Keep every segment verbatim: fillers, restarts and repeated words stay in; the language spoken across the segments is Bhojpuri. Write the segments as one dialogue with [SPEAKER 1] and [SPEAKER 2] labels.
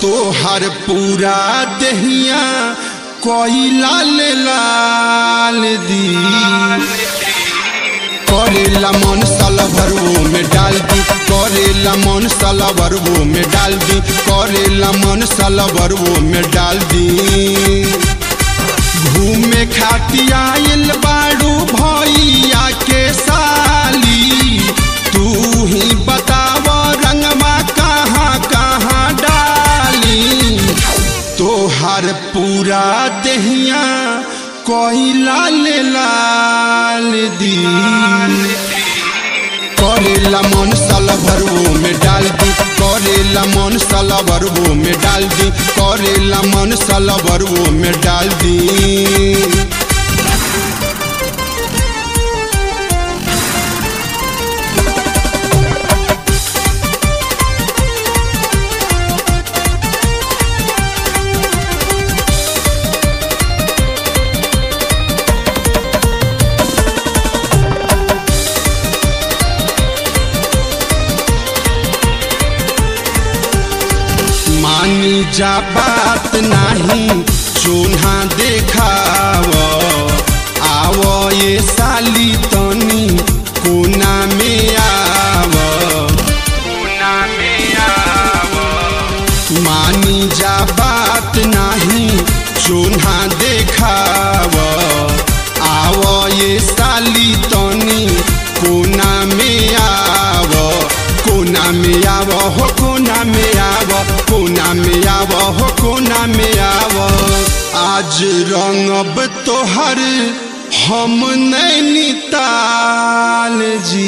[SPEAKER 1] तोहर पूरा दहिया कोई लाल लाल दी करेला मन साला भरवो में डाल दी करेला मन साला भरवो में डाल दी करेला मन साला भरवो में डाल दी घूमे खाती आइल बाड़ू भैया के साली तू ही बताव रंगवा कहाँ कहाँ डाली तोहर पूरा दहिया कोई लाल लाल दी करेला मन साला भरवो में डाल दी करेला मन साला भरवो में डाल दी करेला मन साला भरवो में डाल दी मानी जा बात नहीं चोन्हा देखाव आवो ये साली तनी कोना में आव कोना में आव मानी जा बात नहीं चोन्हा देखाव आवो ये साली तनी कोना में आव कोना में आव हो कोना में आव कोना में आव हो कोना में आव आज रंगब तोहर हम नैनीताल जी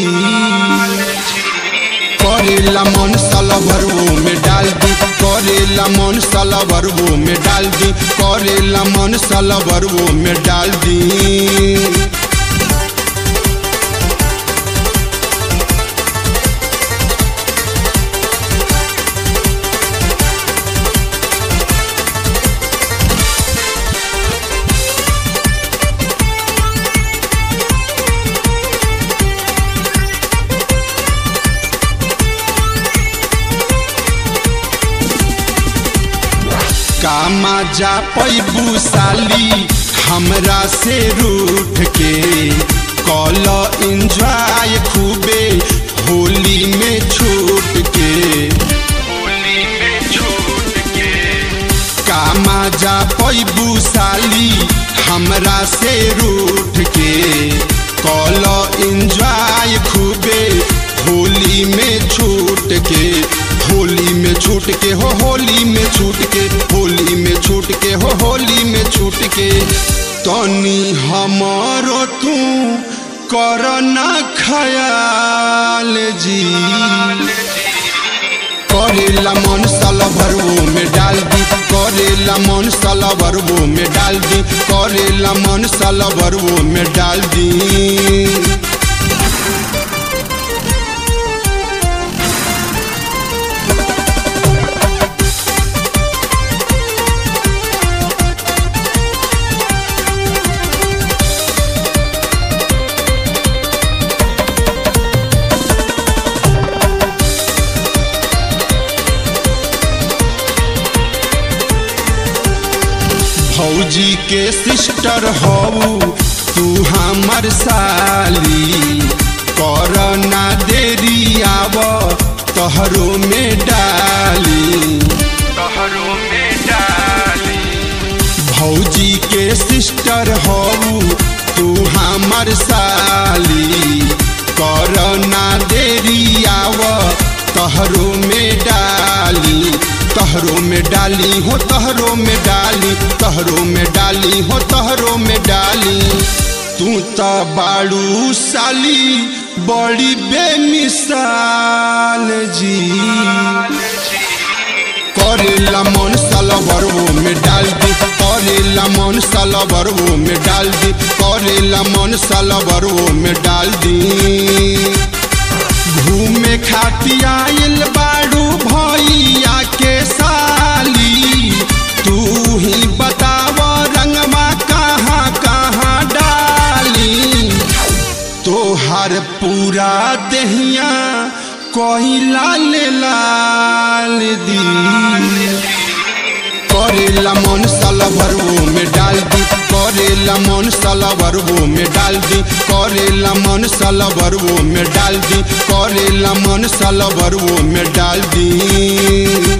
[SPEAKER 1] करेला मन साला भरवो में डाल दी करेला मन साला भरवो में डाल दी करेला मन साला भरवो में डाल दी कामा जा पैबू साली हमरा से रूठ के कॉल एंजॉय खूबे होली में छूट के होली में छूट के कामा जा पैबू साली हमरा से रूठ के कॉल एंजॉय खूबे होली में छूट के होली में छूट के हो होली में छूट के होली में छूट के हो होली में छूट के तनी हमारो तू करना ख्याल जी करेला मन साला भरवो में डाल दी करेला मन साला भरवो में डाल दी करेला मन साला भरवो में डाल दी भौजी के सिस्टर हऊ तू हमर साली करना देरी आव तोहरो में डाली तोहरो में डाली भौजी के सिस्टर हऊ तू हमर साली करना देरी आव तोहरो में डाली तहरो में डाली हो तहरो में डाली तहरो में डाली हो तहरो में डाली तू तो बाड़ू साली बड़ी बेमिसाल जी करेला मन साला भरवो में डाल दी करेला मन साला भरवो में डाल दी करेला मन साला भरवो में डाल दी घूमे खाती आइल बाड़ू भैया के साली तू ही बताव रंगवा कहाँ कहाँ डाली तोहर पूरा दहिया कोई लाल लाल दी। करेला मन साला भरवो में डाल दी करेला मन साला भरवो में डाल दी करेला मन साला भरवो में डाल दी करेला मन साला भरवो में डाल दी।